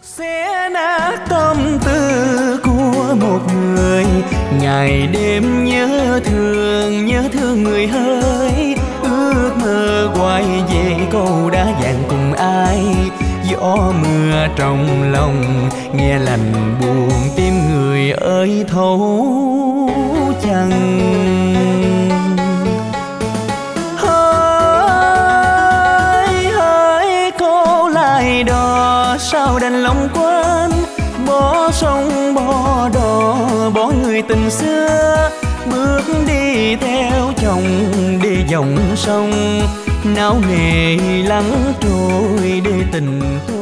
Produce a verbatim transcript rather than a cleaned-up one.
Xé nát tâm tư của một người, ngày đêm nhớ thương, nhớ thương người hỡi. Ước mơ quay về câu đá vàng cùng ai. Gió mưa trong lòng nghe lành buồn tim người ơi thấu chẳng. Hỡi hỡi cô lại đò sao đành lòng quên, bỏ sông bỏ đò bỏ người tình xưa. Bước đi theo chồng đi dòng sông, não nề lắng trôi để tình tôi